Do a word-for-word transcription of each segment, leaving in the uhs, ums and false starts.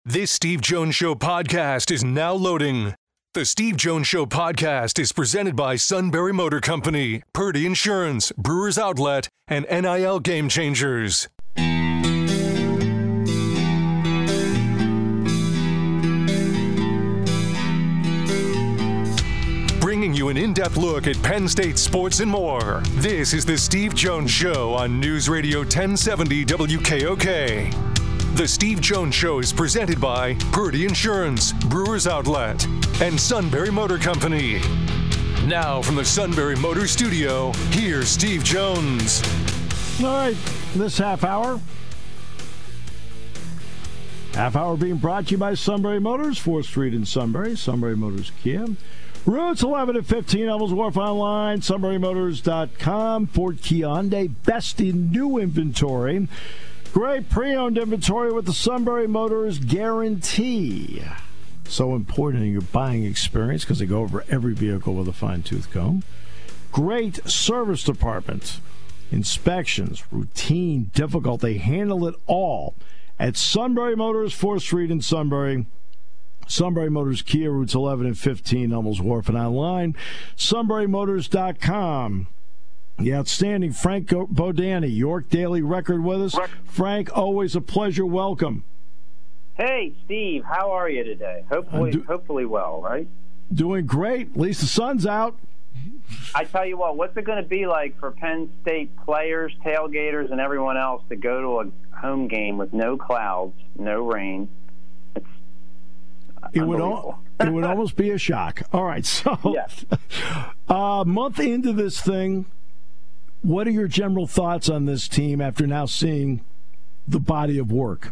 This Steve Jones Show podcast is now loading. The Steve Jones Show podcast is presented by Sunbury Motor Company, Purdy Insurance, Brewers Outlet, and N I L Game Changers. Bringing you an in-depth look at Penn State sports and more. This is the Steve Jones Show on News Radio ten seventy W K O K. The Steve Jones Show is presented by Purdy Insurance, Brewers Outlet, and Sunbury Motor Company. Now from the Sunbury Motor Studio, here's Steve Jones. All right, this half hour. Half hour being brought to you by Sunbury Motors, fourth Street in Sunbury, Sunbury Motors Kia. Routes eleven and fifteen, Elmels Wharf online, sunbury motors dot com. Ford Kia Hyundai, best in new inventory. Great pre-owned inventory with the Sunbury Motors Guarantee. So important in your buying experience because they go over every vehicle with a fine-tooth comb. Great service department. Inspections, routine, difficult. They handle it all at Sunbury Motors, fourth Street in Sunbury. Sunbury Motors Kia, routes eleven and fifteen, Elmels Wharf, and online, sunbury motors dot com. The outstanding Frank Bodani, York Daily Record with us. Frank, always a pleasure. Welcome. Hey, Steve. How are you today? Hopefully, do- hopefully well, right? Doing great. At least the sun's out. I tell you what, what's it going to be like for Penn State players, tailgaters, and everyone else to go to a home game with no clouds, no rain? It's It would, al- it would almost be a shock. All right, so yes. a uh, month into this thing, what are your general thoughts on this team after now seeing the body of work?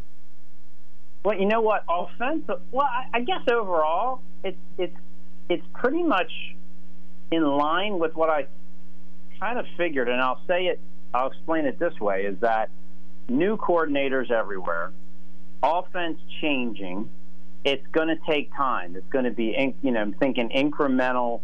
Well, you know what, offensive. Well, I, I guess overall, it's it's it's pretty much in line with what I kind of figured, and I'll say it. I'll explain it this way: is that new coordinators everywhere, offense changing. It's going to take time. It's going to be, you know, I'm thinking incremental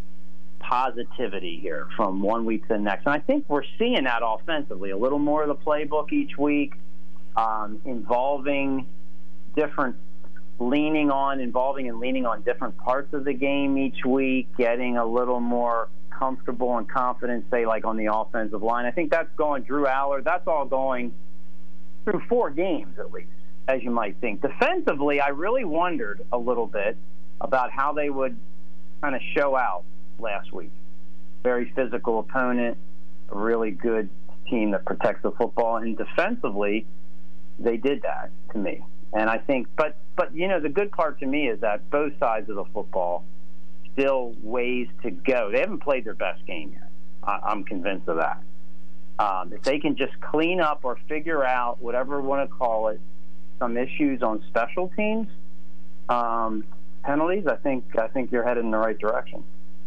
positivity here from one week to the next. And I think we're seeing that offensively, a little more of the playbook each week, um, involving different, leaning on, involving and leaning on different parts of the game each week, getting a little more comfortable and confident, say, like on the offensive line. I think that's going, Drew Aller, that's all going through four games at least, as you might think. Defensively, I really wondered a little bit about how they would kind of show out last week. Very physical opponent, a really good team that protects the football, and defensively, they did that to me. And I think, but, but you know, the good part to me is that both sides of the football still ways to go. They haven't played their best game yet. I, I'm convinced of that. Um, if they can just clean up or figure out, whatever you want to call it, some issues on special teams, um, penalties, I think I think you're headed in the right direction.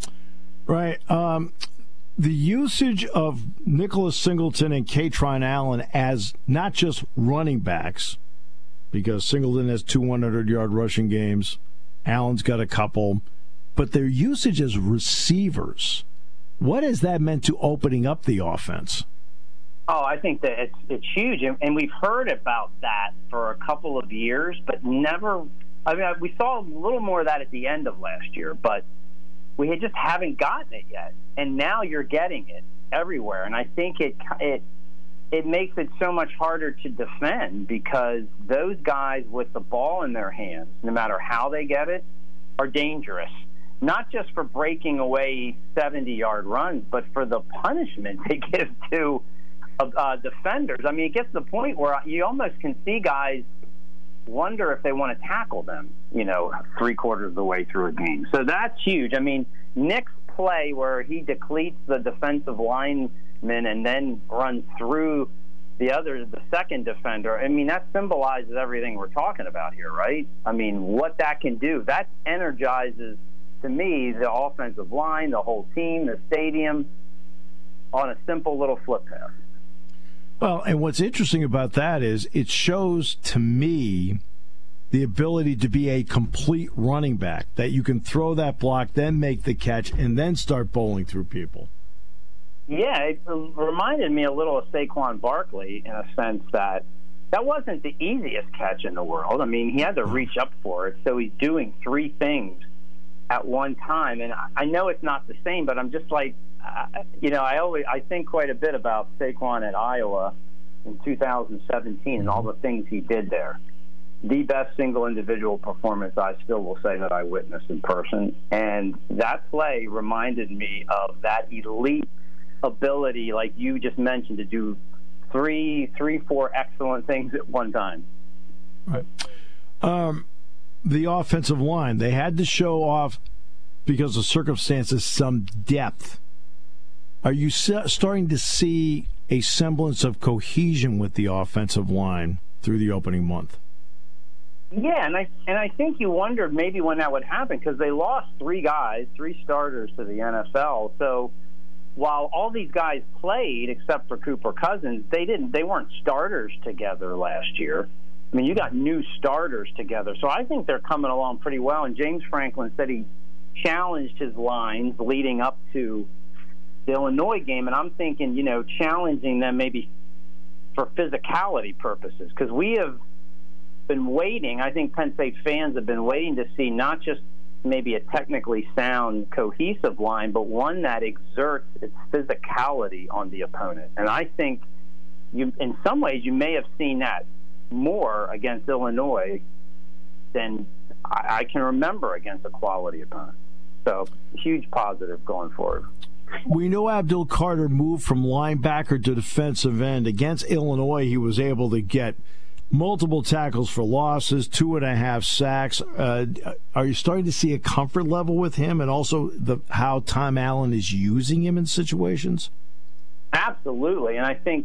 Right. Um, the usage of Nicholas Singleton and Katron Allen as not just running backs, because Singleton has two hundred-yard rushing games, Allen's got a couple, but their usage as receivers, what has that meant to opening up the offense? Oh, I think that it's it's huge, and, and we've heard about that for a couple of years, but never. I mean, we saw a little more of that at the end of last year, but we had just haven't gotten it yet. And now you're getting it everywhere, and I think it it it makes it so much harder to defend because those guys with the ball in their hands, no matter how they get it, are dangerous. Not just for breaking away seventy-yard runs, but for the punishment they give to Uh, defenders. I mean, it gets to the point where you almost can see guys wonder if they want to tackle them, you know, three quarters of the way through a game. So that's huge. I mean, Nick's play where he depletes the defensive lineman and then runs through the other, the second defender, I mean, that symbolizes everything we're talking about here, right? I mean, what that can do, that energizes, to me, the offensive line, the whole team, the stadium, on a simple little flip pass. Well, and what's interesting about that is it shows to me the ability to be a complete running back, that you can throw that block, then make the catch, and then start bowling through people. Yeah, it reminded me a little of Saquon Barkley in a sense that that wasn't the easiest catch in the world. I mean, he had to reach up for it, so he's doing three things at one time. And I know it's not the same, but I'm just like, uh, you know, I always I think quite a bit about Saquon at Iowa in two thousand seventeen and all the things he did there. The best single individual performance I still will say that I witnessed in person. And that play reminded me of that elite ability, like you just mentioned, to do three, three, four excellent things at one time. Right. Um, the offensive line, they had to show off, because of circumstances, some depth. Are you starting to see a semblance of cohesion with the offensive line through the opening month? Yeah, and I and I think you wondered maybe when that would happen, because they lost three guys, three starters to the N F L. So while all these guys played, except for Cooper Cousins, they didn't. They weren't starters together last year. I mean, you got new starters together. So I think they're coming along pretty well. And James Franklin said he challenged his lines leading up to the Illinois game. And I'm thinking, you know, challenging them maybe for physicality purposes, because we have been waiting. I think Penn State fans have been waiting to see not just maybe a technically sound, cohesive line, but one that exerts its physicality on the opponent. And I think you, in some ways, you may have seen that more against Illinois than I, I can remember against a quality opponent. So, huge positive going forward. We know Abdul Carter moved from linebacker to defensive end. Against Illinois, he was able to get multiple tackles for losses, two and a half sacks. Uh, are you starting to see a comfort level with him, and also the how Tom Allen is using him in situations? Absolutely, and I think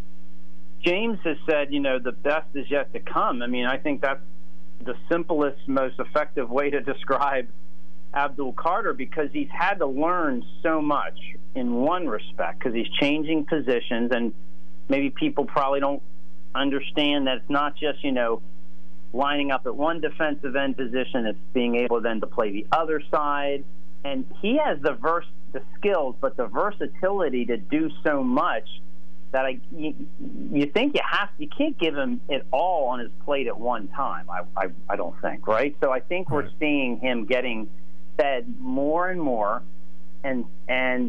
James has said, you know, the best is yet to come. I mean, I think that's the simplest, most effective way to describe Abdul Carter, because he's had to learn so much in one respect, because he's changing positions, and maybe people probably don't understand that it's not just, you know, lining up at one defensive end position. It's being able then to play the other side. And he has the vers- the skills, but the versatility to do so much that I you, you think you have you can't give him it all on his plate at one time. I I, I don't think, right? So I think we're seeing him getting fed more and more, and and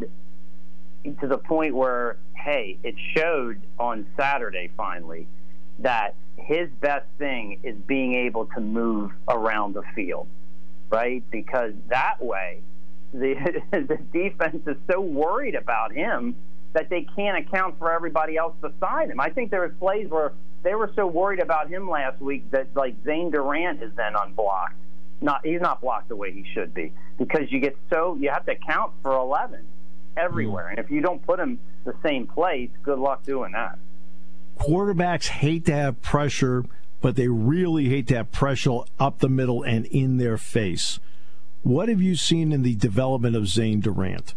to the point where, hey, it showed on Saturday finally that his best thing is being able to move around the field, right? Because that way the, the defense is so worried about him that they can't account for everybody else beside him. I think there was plays where they were so worried about him last week that, like, Zane Durant is then unblocked. Not he's not blocked the way he should be, because you get so you have to count for eleven everywhere, mm. and if you don't put him the same place, good luck doing that. Quarterbacks hate to have pressure, but they really hate to have pressure up the middle and in their face. What have you seen in the development of Zane Durant?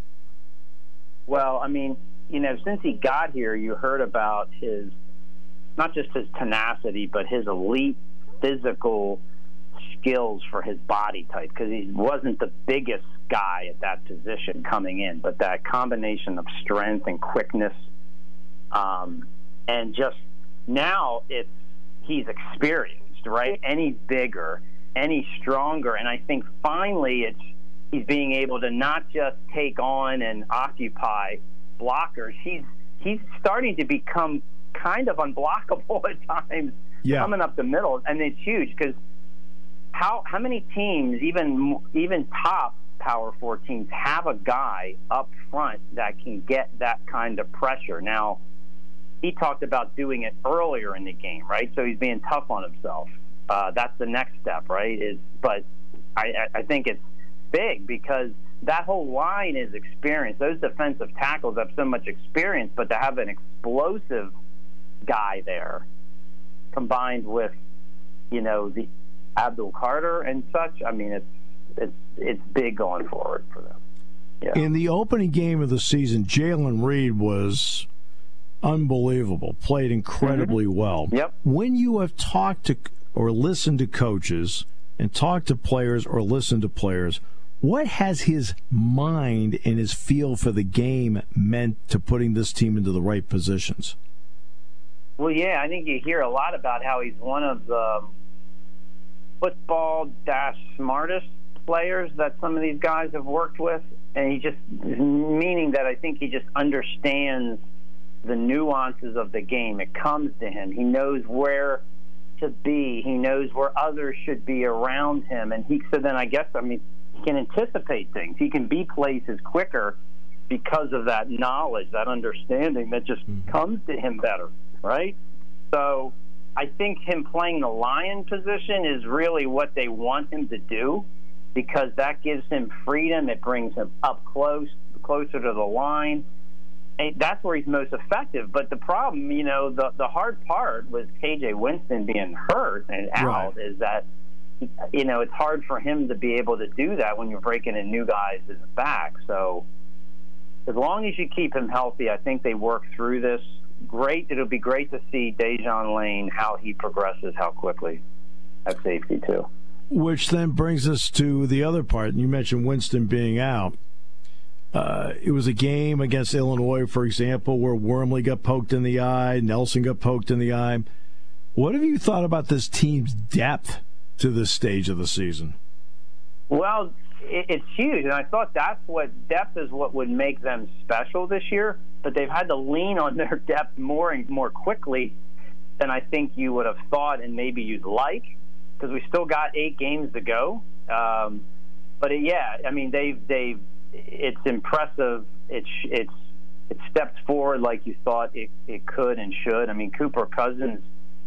Well, I mean, you know, since he got here, you heard about his, not just his tenacity, but his elite physical skills for his body type, because he wasn't the biggest guy at that position coming in, but that combination of strength and quickness, um, and just now it's he's experienced, right? And he's bigger and he's stronger, and I think finally it's he's being able to not just take on and occupy blockers. He's he's starting to become kind of unblockable at times, yeah. coming up the middle, and it's huge because how how many teams, even even top Power Four teams, have a guy up front that can get that kind of pressure? Now, he talked about doing it earlier in the game, right? So he's being tough on himself. Uh, that's the next step, right? Is but I, I think it's big because that whole line is experience. Those defensive tackles have so much experience, but to have an explosive guy there combined with, you know, the Abdul Carter and such, I mean, it's it's it's big going forward for them. Yeah. In the opening game of the season, Jalen Reed was unbelievable, played incredibly mm-hmm. well. Yep. When you have talked to or listened to coaches and talked to players or listened to players, what has his mind and his feel for the game meant to putting this team into the right positions? Well, yeah, I think you hear a lot about how he's one of the football dash smartest players that some of these guys have worked with, and he just, meaning that I think he just understands the nuances of the game. It comes to him. He knows where to be. He knows where others should be around him, and he, so then I guess, I mean, he can anticipate things. He can be places quicker because of that knowledge, that understanding that just mm-hmm. comes to him better, right? So I think him playing the lion position is really what they want him to do, because that gives him freedom. It brings him up close, closer to the line. And that's where he's most effective. But the problem, you know, the, the hard part with K J Winston being hurt and out right. is that, you know, it's hard for him to be able to do that when you're breaking in new guys in the back. So as long as you keep him healthy, I think they work through this. Great. It'll be great to see Dejon Lane, how he progresses, how quickly at safety, too. Which then brings us to the other part. You mentioned Winston being out. Uh, it was a game against Illinois, for example, where Wormley got poked in the eye, Nelson got poked in the eye. What have you thought about this team's depth to this stage of the season? Well, it's huge, and I thought that's what depth is what would make them special this year, but they've had to lean on their depth more and more quickly than I think you would have thought and maybe you'd like, because we still got eight games to go. Um, but it, yeah, I mean, they've they've it's impressive. It's it's it stepped forward like you thought it, it could and should. I mean, Cooper Cousins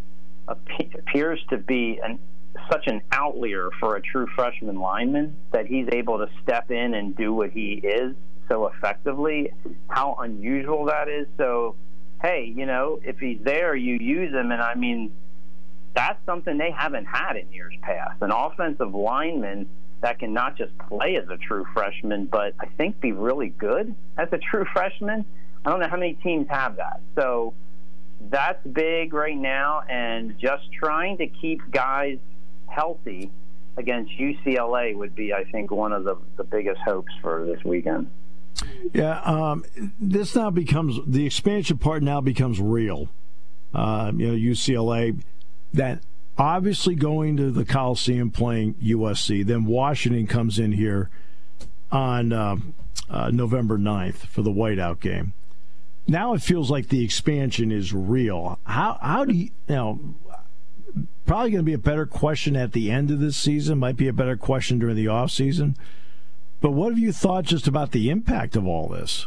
appears to be an such an outlier for a true freshman lineman, that he's able to step in and do what he is so effectively. How unusual that is. So, hey, you know, if he's there, you use him. And, I mean, that's something they haven't had in years past. An offensive lineman that can not just play as a true freshman, but I think be really good as a true freshman. I don't know how many teams have that. So that's big right now, and just trying to keep guys healthy against U C L A would be, I think, one of the, the biggest hopes for this weekend. Yeah, um, this now becomes, the expansion part now becomes real. Uh, you know, U C L A, that obviously going to the Coliseum playing U S C, then Washington comes in here on uh, uh, November ninth for the whiteout game. Now it feels like the expansion is real. How how do you, you know, probably going to be a better question at the end of this season, might be a better question during the off season. But what have you thought just about the impact of all this?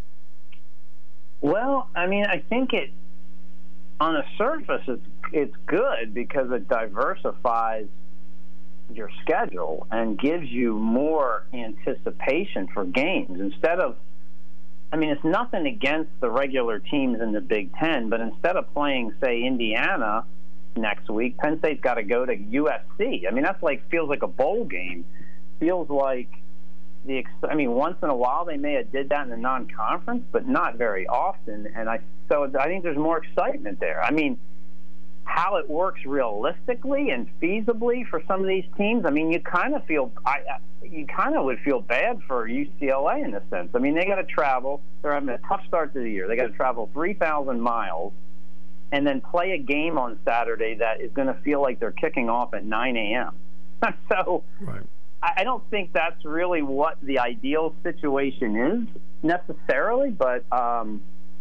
Well, I mean, I think it, on the surface, it's, it's good because it diversifies your schedule and gives you more anticipation for games. Instead of, I mean, it's nothing against the regular teams in the Big Ten, but instead of playing, say, Indiana next week, Penn State's got to go to U S C. I mean, that's like, feels like a bowl game. Feels like the, I mean, once in a while they may have did that in the non-conference, but not very often. And I, so I think there's more excitement there. I mean, how it works realistically and feasibly for some of these teams, I mean, you kind of feel, I, you kind of would feel bad for U C L A in a sense. I mean, they got to travel. They're having a tough start to the year. They got to travel three thousand miles and then play a game on Saturday that is going to feel like they're kicking off at nine a.m. So right. I, I don't think that's really what the ideal situation is necessarily, but um,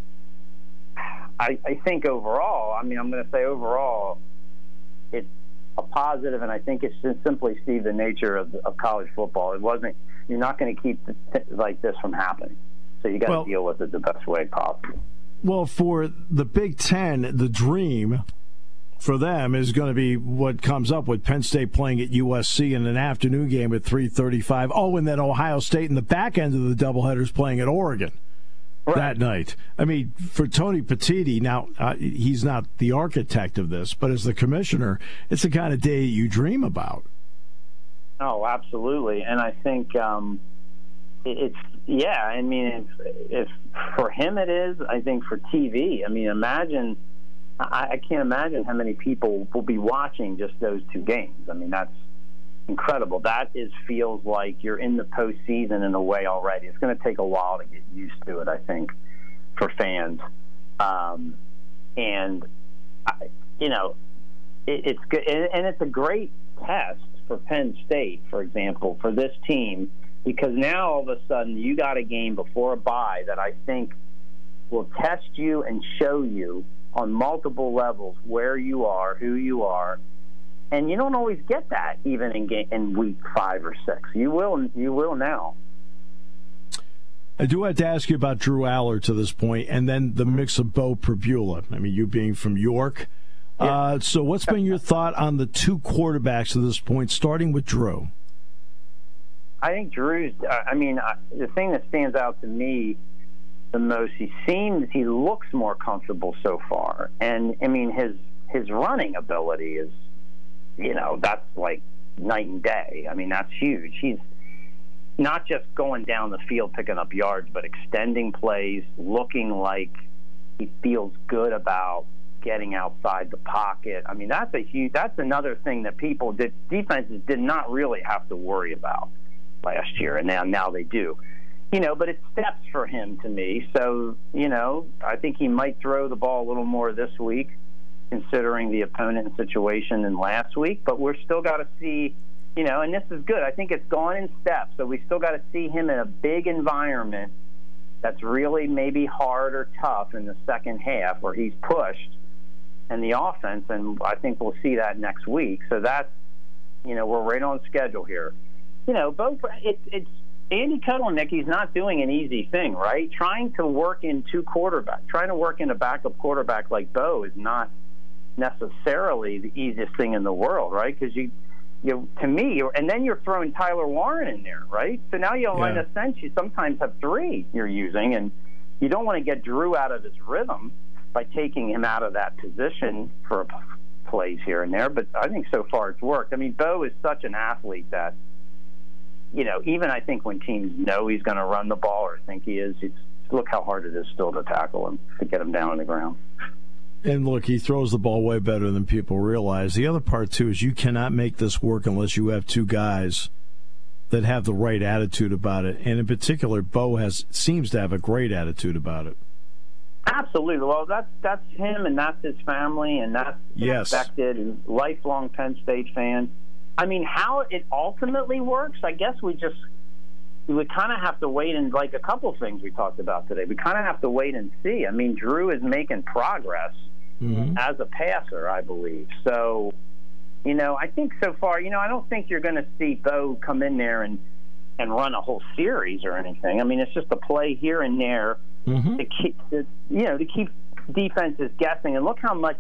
I, I think overall, I mean, I'm going to say overall, it's a positive, and I think it's just simply, Steve, the nature of, of college football. It wasn't, you're not going to keep the, like this from happening. So you got to well, deal with it the best way possible. Well, for the Big Ten, the dream for them is going to be what comes up with Penn State playing at U S C in an afternoon game at three thirty-five. Oh, and then Ohio State in the back end of the doubleheaders playing at Oregon right. that night. I mean, for Tony Petitti, now uh, he's not the architect of this, but as the commissioner, it's the kind of day you dream about. Oh, absolutely. And I think um, it's, yeah, I mean, if, if for him it is, I think for T V, I mean, imagine, I, I can't imagine how many people will be watching just those two games. I mean, that's incredible. That is feels like you're in the postseason in a way already. It's going to take a while to get used to it, I think, for fans. Um, and I, you know, it, it's good, and, and it's a great test for Penn State, for example, for this team, because now all of a sudden you got a game before a bye that I think will test you and show you on multiple levels where you are, who you are, and you don't always get that even in game, in week five or six. You will, you will now. I do have to ask you about Drew Aller to this point, and then the mix of Bo Pribula. I mean, you being from York. Yeah. Uh, so what's been your thought on the two quarterbacks to this point, starting with Drew? I think Drew's, I mean, the thing that stands out to me the most, he seems, he looks more comfortable so far. And, I mean, his his running ability is, you know, that's like night and day. I mean, that's huge. He's not just going down the field picking up yards, but extending plays, looking like he feels good about getting outside the pocket. I mean, that's a huge, that's another thing that people did, defenses did not really have to worry about last year, and now now they do. You know, but it's steps for him to me. So, you know, I think he might throw the ball a little more this week, considering the opponent and situation in last week. But we're still got to see, you know, and this is good. I think it's gone in steps. So we still got to see him in a big environment that's really maybe hard or tough in the second half where he's pushed and the offense, and I think we'll see that next week. So that's, you know, we're right on schedule here. You know, both it, it's Andy Kotelnicki, he's not doing an easy thing, right? Trying to work in two quarterbacks, trying to work in a backup quarterback like Bo is not necessarily the easiest thing in the world, right? Because you, you, to me, and then you're throwing Tyler Warren in there, right? So now you, yeah. in a sense, you sometimes have three you're using, and you don't want to get Drew out of his rhythm by taking him out of that position for plays here and there. But I think so far it's worked. I mean, Bo is such an athlete that, you know, even I think when teams know he's going to run the ball or think he is, it's, look how hard it is still to tackle him, to get him down on the ground. And look, he throws the ball way better than people realize. The other part, too, is you cannot make this work unless you have two guys that have the right attitude about it. And in particular, Bo has seems to have a great attitude about it. Absolutely. Well, that's that's him, and that's his family, and that's yes. expected, and lifelong Penn State fan. I mean, how it ultimately works, I guess we just we would kind of have to wait, and like a couple of things we talked about today, we kind of have to wait and see. I mean, Drew is making progress mm-hmm. as a passer, I believe. So, you know, I think so far, you know, I don't think you're going to see Bo come in there and, and run a whole series or anything. I mean, it's just a play here and there mm-hmm. to keep, to, you know, to keep defenses guessing. And look how much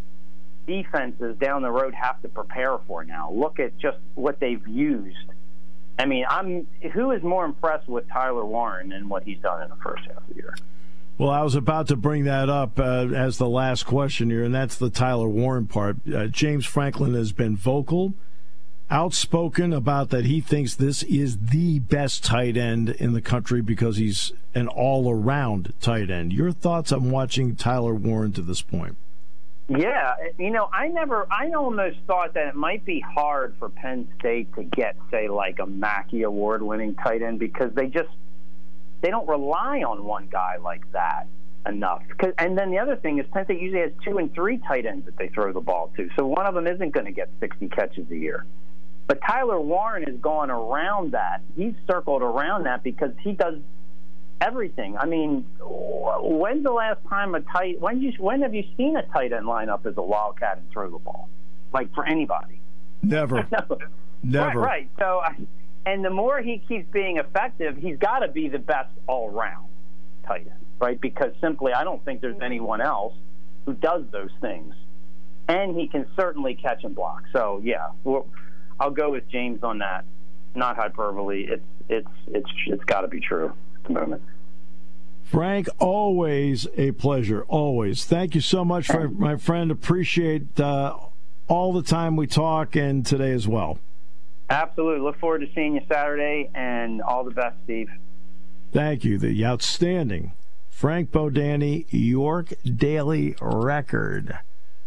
defenses down the road have to prepare for now. Look at just what they've used. I mean, I'm who is more impressed with Tyler Warren than what he's done in the first half of the year? Well, I was about to bring that up uh, as the last question here, and that's the Tyler Warren part. Uh, James Franklin has been vocal, outspoken about that he thinks this is the best tight end in the country because he's an all-around tight end. Your thoughts on watching Tyler Warren to this point? Yeah, you know, I never, I almost thought that it might be hard for Penn State to get, say, like a Mackey Award-winning tight end because they just, they don't rely on one guy like that enough. And then the other thing is Penn State usually has two and three tight ends that they throw the ball to, so one of them isn't going to get sixty catches a year. But Tyler Warren has gone around that. He's circled around that because he does everything. I mean, when's the last time a tight when you when have you seen a tight end line up as a wildcat and throw the ball, like for anybody? Never, never. Right, right. So, and the more he keeps being effective, he's got to be the best all round tight end, right? Because simply, I don't think there's anyone else who does those things, and he can certainly catch and block. So, yeah, we'll, I'll go with James on that. Not hyperbole. It's it's it's it's got to be true. Moment. Frank, always a pleasure. Always. Thank you so much, for, my friend. Appreciate uh, all the time we talk and today as well. Absolutely. Look forward to seeing you Saturday, and all the best, Steve. Thank you. The outstanding Frank Bodani, York Daily Record.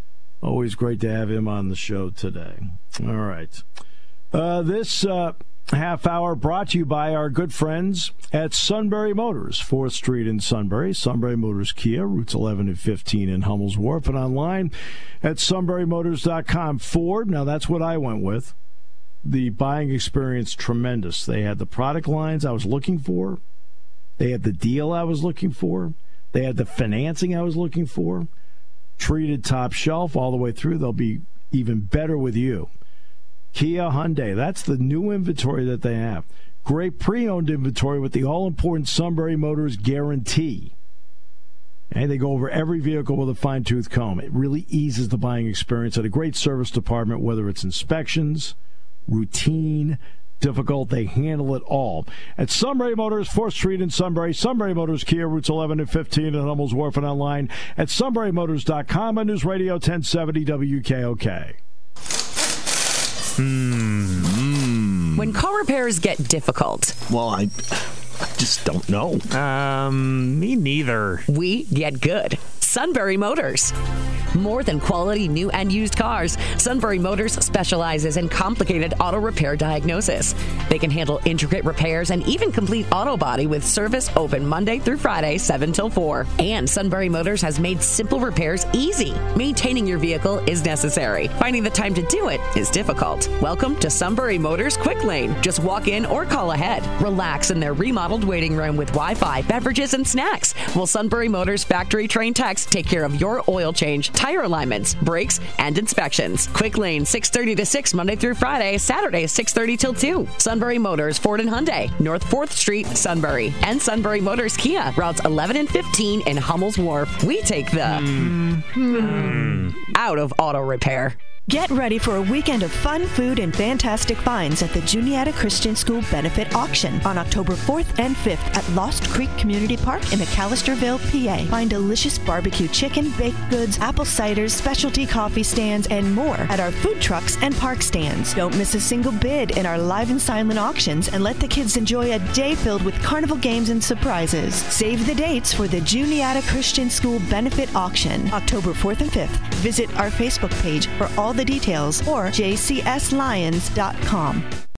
Always great to have him on the show today. All right. Uh, this... Uh, half hour brought to you by our good friends at Sunbury Motors, fourth Street in Sunbury. Sunbury Motors Kia, routes eleven and fifteen in Hummel's Wharf, and online at sunbury motors dot com. Ford, now that's what I went with. The buying experience, tremendous. They had the product lines I was looking for. They had the deal I was looking for. They had the financing I was looking for. Treated top shelf all the way through. They'll be even better with you. Kia, Hyundai, that's the new inventory that they have. Great pre-owned inventory with the all-important Sunbury Motors guarantee. And they go over every vehicle with a fine-tooth comb. It really eases the buying experience at a great service department, whether it's inspections, routine, difficult, they handle it all. At Sunbury Motors, fourth Street in Sunbury, Sunbury Motors Kia, routes eleven and fifteen in Hummel's Wharf, and online at sunbury motors dot com on News Radio ten seventy W K O K. Hmm. When car repairs get difficult. Well, I, I just don't know. Um, me neither. We get good. Sunbury Motors. More than quality new and used cars, Sunbury Motors specializes in complicated auto repair diagnosis. They can handle intricate repairs and even complete auto body with service open Monday through Friday, seven till four. And Sunbury Motors has made simple repairs easy. Maintaining your vehicle is necessary. Finding the time to do it is difficult. Welcome to Sunbury Motors Quick Lane. Just walk in or call ahead. Relax in their remodeled waiting room with Wi-Fi, beverages, and snacks. While Sunbury Motors factory-trained techs take care of your oil change, tire alignments, brakes, and inspections. Quick Lane, six thirty to six, Monday through Friday, Saturday, six thirty till two. Sunbury Motors, Ford and Hyundai, North fourth Street, Sunbury. And Sunbury Motors Kia, routes eleven and fifteen in Hummel's Wharf. We take the mm. Mm. out of auto repair. Get ready for a weekend of fun, food, and fantastic finds at the Juniata Christian School Benefit Auction on October fourth and fifth at Lost Creek Community Park in McAllisterville, P A. Find delicious barbecue chicken, baked goods, apple ciders, specialty coffee stands, and more at our food trucks and park stands. Don't miss a single bid in our live and silent auctions and let the kids enjoy a day filled with carnival games and surprises. Save the dates for the Juniata Christian School Benefit Auction, October fourth and fifth. Visit our Facebook page for all the details or j c s lions dot com.